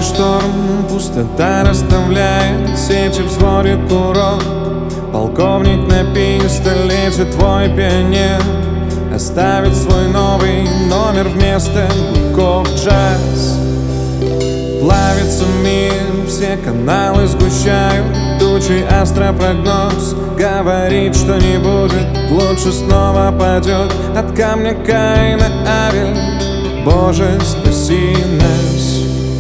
каждый шторм пустота расставляет сети, взводит курок. Полковник на пистолете, твой пионер оставит свой новый номер вместо гудков. Джаз плавится мир, все каналы сгущают тучи, астропрогноз говорит, что не будет, лучше снова падет от камня Каина Авель. Боже, спаси нас.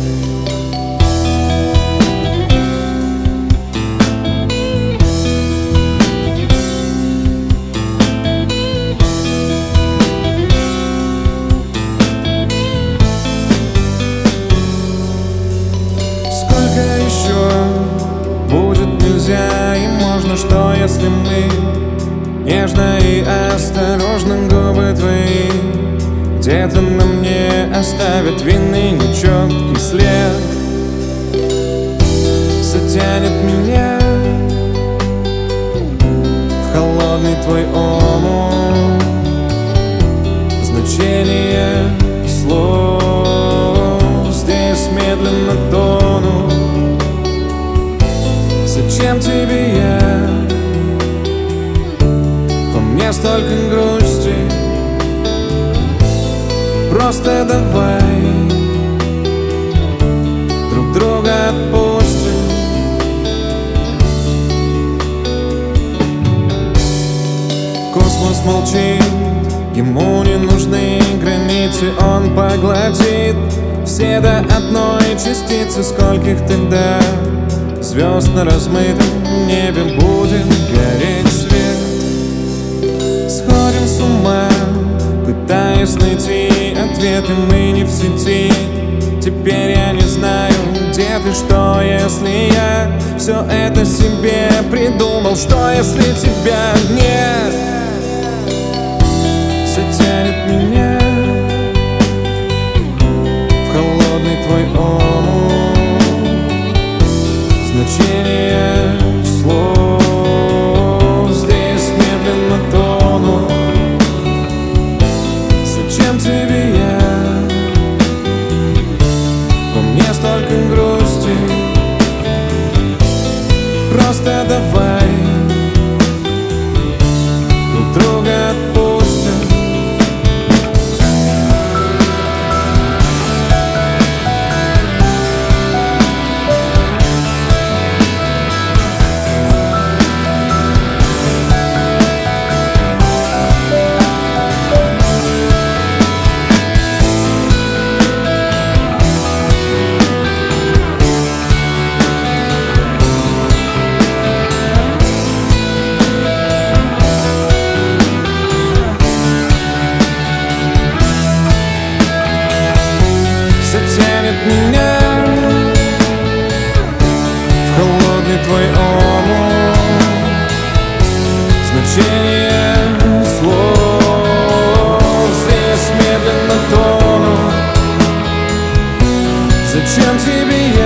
Сколько еще будет нельзя и можно, что если мы нежно и осторожно губы твои где-то на мне оставят винный нечеткий след, затянет меня в холодный твой омут. Значение слов здесь медленно тонут. Зачем тебе я? Во мне столько грусти. Просто давай друг друга отпустим. Космос молчит, ему не нужны границы, он поглотит все до одной частицы. Скольких тогда звезд на размытом небе будет гореть свет? Сходим с ума, пытаясь найти ответы, мы не в сети. Теперь я не знаю, где ты, что если я все это себе придумал, что если тебя нет? Затянет меня в холодный твой омут. Значение слов здесь медленно тонут. Зачем тебе я? Во мне столько грусти. Просто давай друг друга отпустим. Затянет меня в холодный твой омут. Значение слов здесь медленно тонут. Зачем тебе я?